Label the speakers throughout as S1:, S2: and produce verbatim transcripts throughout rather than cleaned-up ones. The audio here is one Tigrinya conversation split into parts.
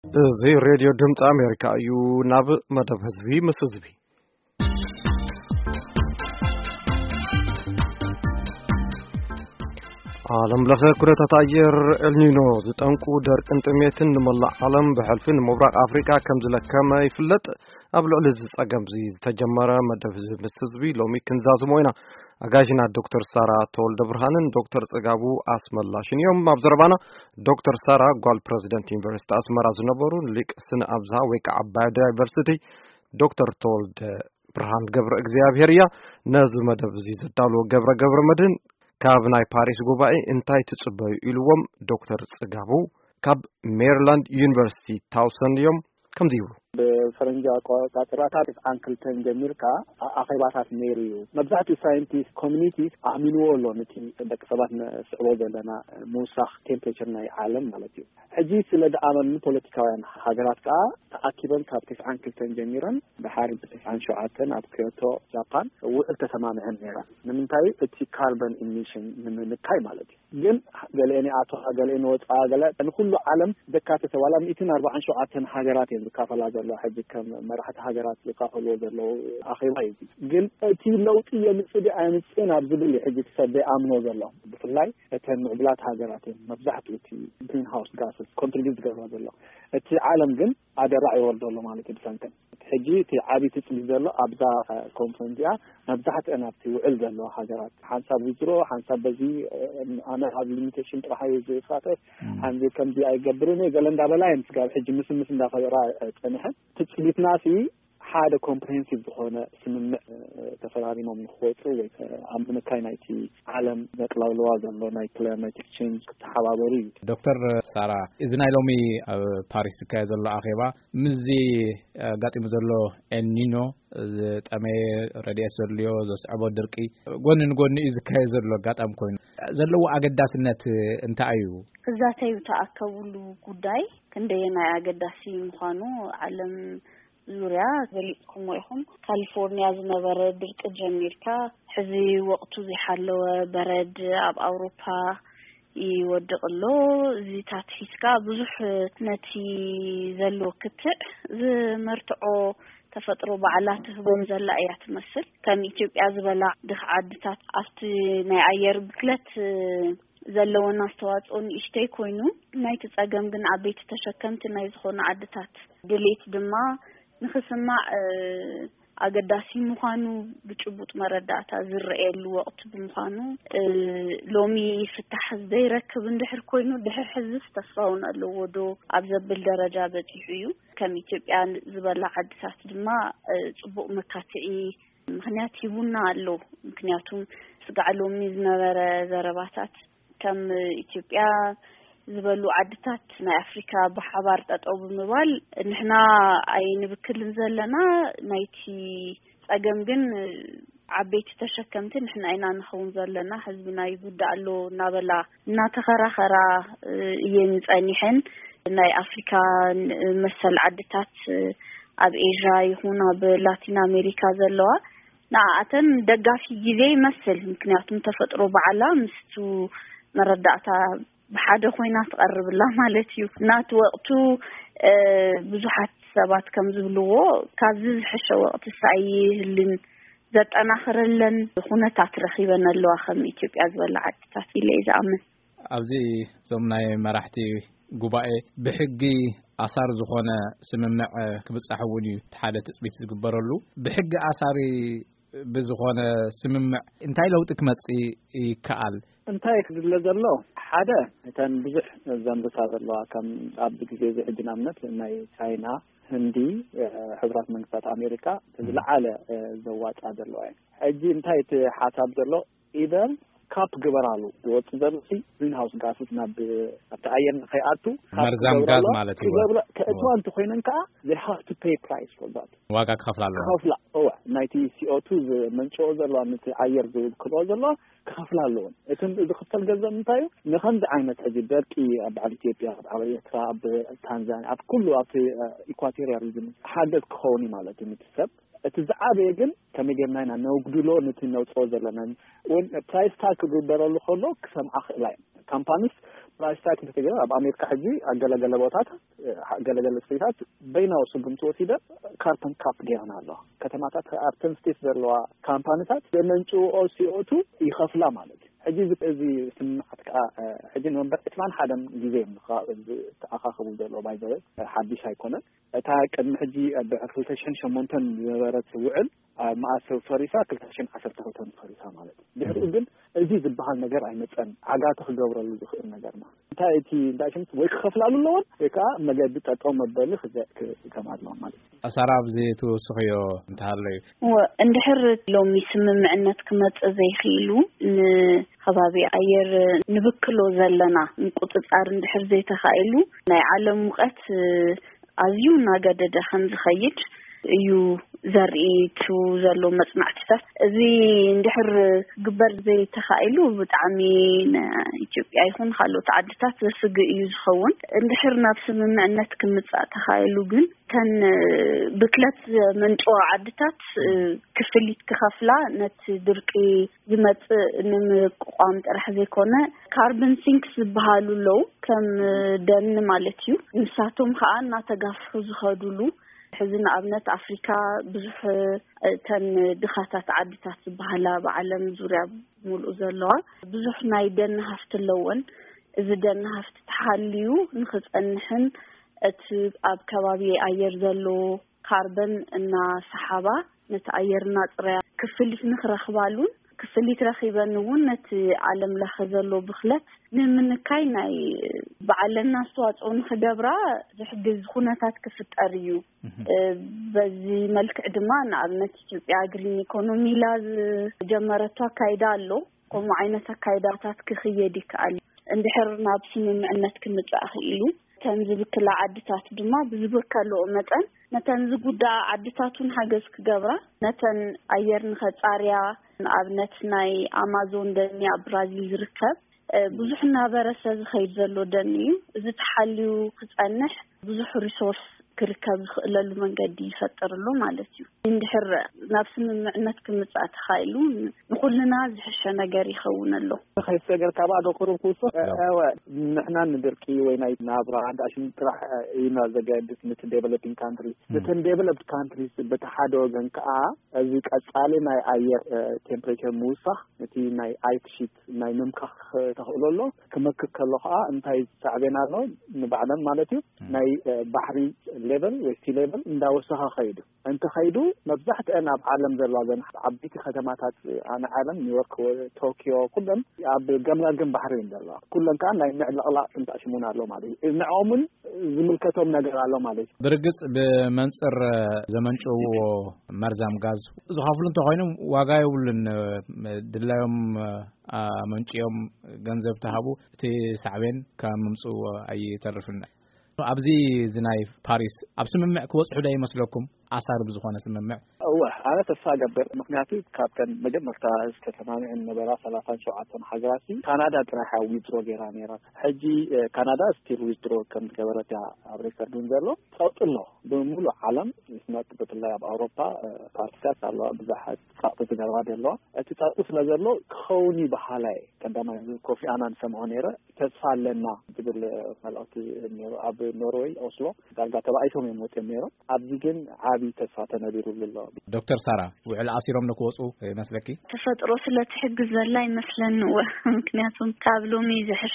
S1: زي راديو دمت أمريكا يو ناب مدب هزبي مسوزبي عالم لخير كرة تغير النينو زتنقو در انتميتن ملع عالم بحلفين مبرق أفريقيا كم زلك كما يفلت قبل علز أقام زي تجمرة مدب هزبي مسوزبي لو ميكن زازموينا أجاجنا دكتور سارة تول دبرهانن دكتور تجابو أسم الله شن يوم مبزربانا دكتور سارة قال بريزيدنت يونيفرسيتي أسمر أزنبورون ليك سنة أبزها ويك عباد يونيفرسيتي دكتور تول برهان جبر إجزيابيريا نازل مدب زيز الدالو جبر جبر مدن كابناي باريس جوباي انتاي تصبي إلوم دكتور تجابو كاب ميرلاند يونيفرسيتي تاوسن يوم كم ديو
S2: بفرنجا قاطراتات انكلتن جميركا اخيباتات ميريو مبزعتو ساينتيست كوميونيتيز امينو لونتي دك سبات سعودو زلنا موسخ تمبريتشر ناي عالم مالتي حجي سلد امن بوليتيكاوያን ሀገራት ቃ ተአኪበን ካብተስ አንክልተን ጀሚረን በሐሪ በተሳን ሸዓተን አብከቶ ጃፓን ወል ተሰማመን ነራ ምንታይ እቲ ካርበን ኢሚሽን ምንልካይ ማለት ግን ገለኔ አቶ ገለኔ ወጣ ገለ ሁሉ ዓለም ደካተ ተዋላ مئتين وأربعين ሸዓተን ሀገራት ይዝካፈላ ዘሎ حج كم مرحة حجرات يقافلوا ذلوا أخيراي جن تي لوطي يمسدي أنسين أبزبل حج تسبي آمنوا ذلوا بفلاي تن عبلات حجراتين مفزحت تي green house gases contribute ذلوا ذلوا تي عالم جن هذا رأي ورد الله مالك بسنتين حجي تي عابي تسمي ذلوا أبدا كونفرنسيا مفزحت أنا تي وعل ذلوا حجرات حنساب وزرو حنساب بزي أنا هذا limitation راح يزي فاتر عندي كم دي أي جبرني قالن دابلاين قال حج مسم مسم دافع رأي تنحن تسليت ناسي حاجة comprehensive هنا سمن تفرعي من خوته وعمنا كايناتي عالم نطلع الوازن لو ناي climatic change تحواري
S3: دكتور سارة إذن أيلومي باريس كايز الله أخيبا مزي قاتي مزلو النينو تأمي رديس زليو زوس عبو دركي قون نقول إذا كايز الله قات أم كوين زلو أقداس النت انت أيو
S4: ذاتي تأكلوا قداي كندينا أقداسي مخانو عالم زوريا زليكم ويهم كاليفورنيا زنبرة درك جميركا حزي وقتو زي حلو برد أب أوروبا يودق له زي تاتفيسكا بزح نتي زلو كتع زي مرتعو تفترو بعلاته بمزلا ايات تمثل كان إثيوبيا زبلا دخ عدتات أفتي ناي عير بكلت زلونا استواصون إشتي كوينو ناي تتأقم جن عبيت تشكمت ناي زخون عدتات دليت دما نخسمع أقداسي مخانو بتشبط مرداتا زرقل وقت بمخانو لومي فتح زي ركب ندحر كوينو دحر حزف تصفون اللودو عبزبل درجة بتيحيو كم يتبقى زبالة عدسات دما صبوق مكاتئي مخنيات يبونا اللو مكنياتهم سقعلو ميزنا زرباتات كم يتبقى زبالو عدتات نا أفريقيا بحبار تطعو بموال نحنا أين بكل نزلنا نايتي أجمعين عبيت تشكمتين نحنا أين نخون زلنا حزبنا يبود على نابلا ناتخرا خرا ينز أنيحن ناي أفريقيا مثل عدتات أب إيجاي هنا بلاتين أمريكا زلوا نعتن دقافي جزي مثل يمكن يعتم تفتروا بعلا مستو مردعتا بحاجة خوينا تقرب الله مالتيو نات وقتو أه بزحات سبات كم زبلوه كازز حشة وقت السعيه اللي ذات أنا خرلن خونا تعترخيبنا اللو أخم إثيوبيا زولا عد تحفيل إذا أمن
S3: أبزي زمناي مرحتي قبائي بحقي أثار زخونا سممع كبس أحوني تحالة تثبيت زقبرلو بحقي أثاري بزخونا سممع انتاي لو تكمتي كأل
S2: انتاي كدلزلو حدا كان بزح زنب صار الله كم عبد جزيز عندنا منت ناي تشاينا هندي حضرات منقطات أمريكا العالة زوات هذا اللوين أجي انتهي حساب ذلو إذا كاب جبرالو دوت زرسي green house gases ناب أتعين خياتو
S3: مرزام غاز مالتي
S2: كأتوان تخينن كا they have to pay price for that
S3: واقع خفلا له
S2: خفلا أوه نايتي سي أو تو من شو زرلا نتي عير زود كل زرلا خفلا لون إذن إذا خفل جزء نتايو نخند عينة هذي بركي بعد إثيوبيا بعد إثيوبيا بتنزانيا بكله في إكواتوريا ريجن حدث كوني مالتي متسب التزعابي جن كم يجمعنا نوجدلو نتي نوصل لنا وين price tag جبرالو خلوك سمع خلاين companies ራስታት ተገኘ በአሜሪካ ሀጂ አገለገለ ቦታት አገለገለ ስቴታት በይናው ስምንት ወሲደ ካርተን ካፕ ዲያናሎ ከተማታት አርተን ስቴት ዘርለዋ ካምፓኒታት የመንጩ ኦሲኦቱ ይኸፍላ ማለት ሀጂ እዚ ስምዓት ካ ሀጂ ነበር እትማን ሓደም ጊዜ ተአኻኸቡ ዘለው ባይዘው ሓዲሽ አይኮነን እታ ቀድም ሀጂ በአፍሪካሽን ሸሞንተን ዘበረት ውዕል ማአሰብ ፈሪሳ ክልተሽን ዓሰርተ ክልተን ፈሪሳ ማለት ድሕሪ ግን እዚ ዝበሃል ነገር አይመፀን ዓጋተ ክገብረሉ ዝኽእል ነገር ነው እንታይ እቲ እንዳሽን ወይ ክኸፍላሉ ለውን ወይ ከዓ መገድ ጠጠው መበል ከማድማ ማለት
S3: አሰራብ ዘይቱ ስኽዮ እንታለይ
S4: እንድሕር ሎሚ ስምምዕነት ክመጽእ ዘይኽኢሉ ከባቢ አየር ንብክሎ ዘለና ቁጥጣር እንድሕር ዘይተኻኢሉ ናይ ዓለም ሙቀት አዝዩ እናገደደ ከም ዝኸይድ እዩ ዘርኢቱ ዘሎ መጽናዕትታት እዚ እንድሕር ግበር ዘይተኻኢሉ ብጣዕሚ ኢትዮጵያ ይኹን ካልኦት ዓድታት ዘስግ እዩ ዝኸውን እንድሕር ናብ ስምምዕነት ክምጻእ ተኻኢሉ ግን ከን ብክለት መንጮ ዓድታት ክፍሊት ክኸፍላ ነቲ ድርቂ ዝመጽእ ንምቋም ጥራሕ ዘይኮነ ካርበን ሲንክስ ዝበሃሉ ለው ከም ደን ማለት እዩ ንሳቶም ከዓ እናተጋፍሑ ዝኸዱሉ ሕዝና ኣብነት አፍሪካ ብዙሕ ተን ድኻታት ዓድታት ዝበሃላ በዓለም ዙርያ ሙሉእ ዘለዋ ብዙሕ ናይ ደን ሃፍቲ ኣለወን እዚ ደን ሃፍቲ ተሓልዩ ንኽጸንሕን እቲ ኣብ ከባቢ አየር ዘሎ ካርበን እና ሰሓባ ነቲ አየርና ጽርያ ክፍሊት ንኽረኽባሉን ክፍሊት ረኺበን እውን ነቲ ዓለም ለኸ ዘሎ ብኽለት ንምንካይ ናይ በዓለና ኣስተዋጽኦ ንኽገብራ ዝሕግዝ ኩነታት ክፍጠር እዩ በዚ መልክዕ ድማ ንኣብነት ኢትዮጵያ ግሪን ኢኮኖሚ ላዝ ጀመረቷ አካይዳ ኣሎ ከምኡ ዓይነት አካይዳታት ክኽየድ ይከኣል እንድሕር ናብ ስምምዕነት ክምጻእ ክኢሉ ተን ዝብክላ ዓድታት ድማ ብዝብከልኦ መጠን ነተን ዝጉዳእ ዓድታቱን ሓገዝ ክገብራ ነተን አየር ንኸጻርያ ንኣብነት ናይ አማዞን ደን ኣብ ብራዚል ዝርከብ ብዙሕ እናበረሰ ዝኸይድ ዘሎ ደን እዩ እዚ ተሓልዩ ክጸንሕ ብዙሕ ሪሶርስ ክርከብ ዝኽእለሉ መንገዲ ይፈጥርሉ ማለት እዩ እንድሕር ናብ ስምምዕነት ክምጻእ ተኻኢሉ ንኹልና ዝሕሸ ነገር ይኸውን ኣሎ
S2: خايف ነገር ካብ ኣገቆሩ ኩሶ ንሕና ንድርቂ ወይ ናይ ናብራ አንዳሽን ጥራሕ ኢና ዘገድስ ንት ዴቨሎፒንግ ካንትሪ ንተን ዴቨሎፕድ ካንትሪስ በተሓደ ወገን ከዓ እዚ ቀጻሊ ናይ አየር ቴምፕሬቸር ሙሳኽ እቲ ናይ አይት ሺት ናይ ምምካኽ ተኽእለሎ ክመክክ ከሎ ከዓ እንታይ ሳዕቤና ኣሎ ንባዕለን ማለት እዩ ናይ ባሕሪ ሌቨል ወይ ሲ ሌቨል እንዳወሰኸ ኸይዱ እንተ ኸይዱ መብዛሕትአን ኣብ ዓለም ዘለዋ ዘን ዓበይቲ ከተማታት ኣነ ዓለም ኒውዮርክ ቶኪዮ ኩለን ኣብ ገምጋግም ባሕሪ እንደላ ኩለን ከዓ ናይ ምዕልቕላቕ እንታሽሙን ኣሎ ማለት እዩ ንዖምን ዝምልከቶም ነገር ኣሎ ማለት እዩ
S3: ብርግጽ ብመንጽር ዘመንጭዎ መርዛም ጋዝ ዝኸፍሉ እንተኾይኖም ዋጋ ይውልን ድላዮም መንጭዮም ገንዘብ ተሃቡ እቲ ሳዕቤን ከም ምምጽኡ ኣይተርፍና ኣብዚ ዝናይ ፓሪስ ኣብ ስምምዕ ክወጽሑ ዳ ይመስለኩም ኣሳር ብዝኾነ ስምምዕ
S2: እወ ኣነ ተስፋ ገበር ምክንያቱ ካብተን መጀመርታ ዝተተማምዕን ነበራ ሰላሳ ሸውዓተ ሃገራት ካናዳ ጥራሕ ዊዝድሮ ገይራ ነይራ ሕጂ ካናዳ ስቲል ዊዝድሮ ከም ገበረት ኣብ ሬከርዱን ዘሎ ጸውጥሎ ብሙሉእ ዓለም ስናት በትላይ ኣብ ኣውሮፓ ፓርቲታት ኣሎ ብዙሓት ጻውጥ ዝገርባ ደሎ እቲ ጻውጥ ስለ ዘሎ ክኸውኒ ባህላይ ቀዳማይ ኮፊ አናን ሰምዖ ነይረ ተስፋ ኣለና ዝብል መልእኽቲ ኣብ ኖርዌይ ኦስሎ ዳርጋ ተባኢቶም የሞት ነይሮ ኣብዚ ግን ዓቢ ተስፋ ተነቢሩ ዘሎ
S3: ዶክተር ሳራ ውዕል አሲሮም ንክወጹ መስለኪ
S4: ተፈጥሮ ስለትሕግዝ ዘላ ይመስለኒ ምክንያቱም ካብ ሎሚ ዝሕሸ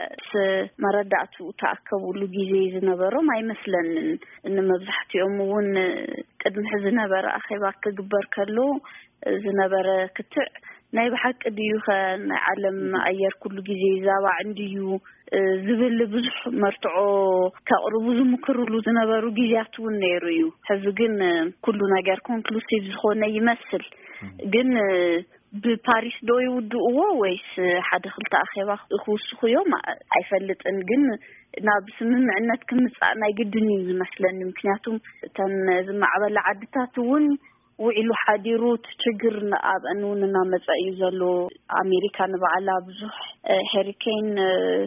S4: መረዳእቱ ተኣከቡሉ ጊዜ ዝነበሮም ኣይመስለንን እንመብዛሕትኦም እውን ቅድሚ ሕዚ ነበረ ኣኼባ ክግበር ከሎ ዝነበረ ክትዕ ናይ ብሓቂ ድዩ ናይ ዓለም አየር ኩሉ ጊዜ ዛባ እንድዩ ዝብል ብዙሕ መርትዖ ከቕርቡ ዝምክሩሉ ዝነበሩ ጊዜያት እውን ነይሩ እዩ ሕዚ ግን ኩሉ ነገር ኮንክሉሲቭ ዝኾነ ይመስል ግን ብፓሪስ ዶ ይውድእዎ ወይስ ሓደ ክልተ ኣኼባ ክውስኹ እዮም ኣይፈልጥን ግን ናብ ስምምዕነት ክምጻእ ናይ ግድን እዩ ዝመስለኒ ምክንያቱም ተን ዝማዕበላ ዓድታት እውን ውዕሉ ሓዲሩ ትችግር ኣብ እንውንና መጻኢ ዘሎ አሜሪካ ንባዕላ ብዙሕ ሄሪኬን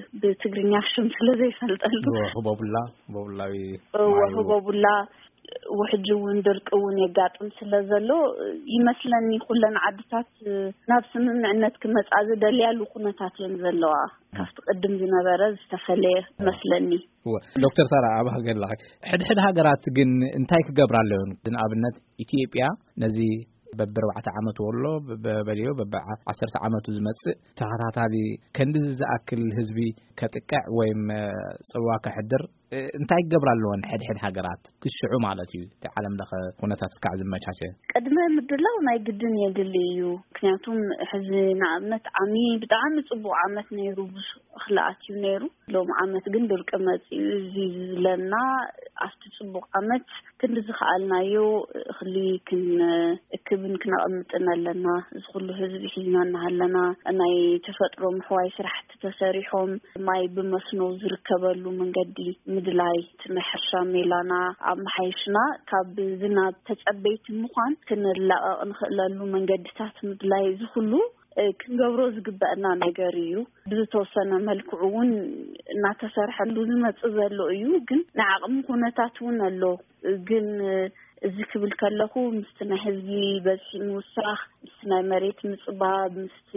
S4: ብትግርኛ ሽም ስለ ዘይፈልጠሉ
S3: ወህቦቡላ ወህቦቡላዊ
S4: ወህቦቡላ وحجون درقون يقاطم ስለዘሎ ይመስለኒ ኩለን ዓድታት ናብ ስምምዕነት ክመጻእ ዝደልያሉ ኩነታት እዮም ዘለዋ ካፍቲ ቅድም ዝነበረ ዝተፈለየ መስለኒ
S3: ዶክተር ሳራ አባህ ገላህ ሕድሕድ ሃገራት ግን እንታይ ክገብራለሁ ንኣብነት ኢትዮጵያ ነዚ በብርባዕተ ዓመት ወሎ በበሊዮ በዓሰርተ ዓመት ዝመጽእ ተኸታታሊ ከንድዝ ዝኣክል ህዝቢ ከጥቅዕ ወይም ጽዋ ከሕድር እንታይ ይገብራለውን ሕድሕድ ሃገራት ክሽዑ ማለት እዩ ዓለም ለኸ ኩነታት ፍቃዕ ዝመቻቸ
S4: ቅድመ ምድላው ናይ ግድን የድሊ እዩ ምክንያቱም ሕዚ ንኣብነት ዓሚ ብጣዕሚ ጽቡቕ ዓመት ነይሩ እኽላኣት እዩ ነይሩ ሎም ዓመት ግን ድርቂ መጽኡ እዚ ዝለና ኣፍቲ ጽቡቕ ዓመት ክንዲ ዝኸኣልናዮ እኽሊ ክን እክብን ክነቐምጥን ኣለና ዝኹሉ ህዝቢ ሒዝና እናሃለና ናይ ተፈጥሮ ምሕዋይ ስራሕቲ ተሰሪሖም ማይ ብመስኖ ዝርከበሉ መንገዲ ምድላይ ትመሕርሻ ሜላና ኣብ መሓይሽና ካብ ዝናብ ተጸበይት ምዃን ክንላቀቕ ንኽእለሉ መንገድታት ምድላይ ዝኹሉ ክንገብሮ ዝግበአና ነገር እዩ ብዝተወሰነ መልክዑ እውን እናተሰርሐሉ ዝመጽእ ዘሎ እዩ ግን ንዓቕሚ ኩነታት እውን ኣሎ ግን እዚ ክብል ከለኹ ምስቲ ናይ ህዝቢ በዝሒ ምውሳኽ ምስቲ ናይ መሬት ምጽባብ ምስቲ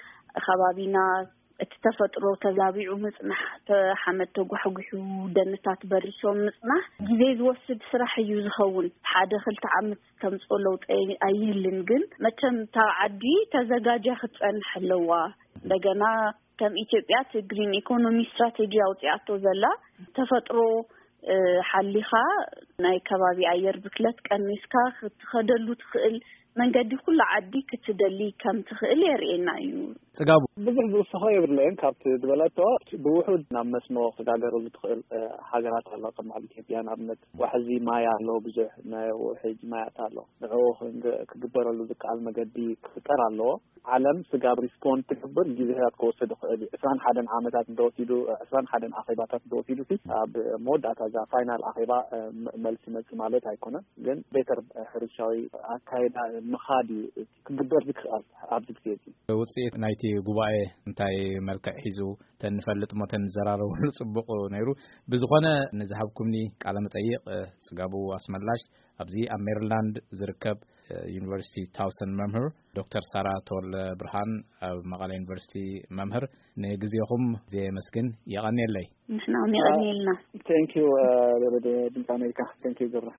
S4: ከባቢና እቲ ተፈጥሮ ተዛቢዑ ምጽናሕ ተሓመድ ተጓሕጉሑ ደንታት በሪሶም ምጽናሕ ግዜ ዝወስድ ስራሕ እዩ ዝኸውን ሓደ ክልተ ዓመት ከምጽኦ ለውጥ ኣይህልን ግን መቸም ታዓዲ ተዘጋጃ ክትጸንሕ ኣለዋ እንደገና ከም ኢትዮጵያ ግሪን ኢኮኖሚ ስትራቴጂ አውጥያቶ ዘላ ተፈጥሮ ሓሊኻ ናይ ከባቢ አየር ብክለት ቀኒስካ ክትኸደሉ ትኽእል መንገዲ ኩሉ ዓዲ ክትደሊ ከም ትኽእል የርኤና እዩ
S3: ጽጋቡ
S2: ብዙሕ ዝውስኸ የብለን ካብቲ ዝበለቶ ብውሑድ ናብ መስኖ ክጋገሩ ዝትኽእል ሃገራት ኣሎ ከም ኢትዮጵያ ንኣብነት ዋሕዚ ማይ ኣሎ ብዙሕ ናይ ውሕጅ ማያት ኣሎ ንዕኡ ክግበረሉ ዝከኣል መገዲ ክፍጠር ኣሎ ዓለም ስጋብ ሪስፖንድ ትግበር ግዜታት ክወስድ ይኽእል ዕስራን ሓደን ዓመታት እንደወሲዱ ዕስራን ሓደን ኣኼባታት እንደወሲዱ ኣብ መወዳእታ ዛ ፋይናል ኣኼባ መልሲ መጽ ማለት ኣይኮነን ግን ቤተር ሕርሻዊ ኣካይዳ ምኻዲ ክግበር ዝክኣል ኣብዚ ግዜ እዚ
S3: ውጽኢት ናይቲ ጉባኤ እንታይ መልክዕ ሒዙ ተንፈልጥ ሞተን ዘራረቡ ጽቡቕ ነይሩ ብዝኾነ ንዝሃብኩምኒ ቃለ መጠይቕ ጽጋቡ ኣስመላሽ ኣብዚ ኣብ ሜሪላንድ ዝርከብ ዩኒቨርሲቲ ታውሰን መምህር ዶክተር ሳራ ተወለ ብርሃን ኣብ መቐለ ዩኒቨርሲቲ መምህር ንግዜኹም ዘመስግን የቐኒየለይ
S4: ንሕና የቐኒየልና
S2: ቴንክ ዩ ድምፃ ኣሜሪካ ቴንክ ዩ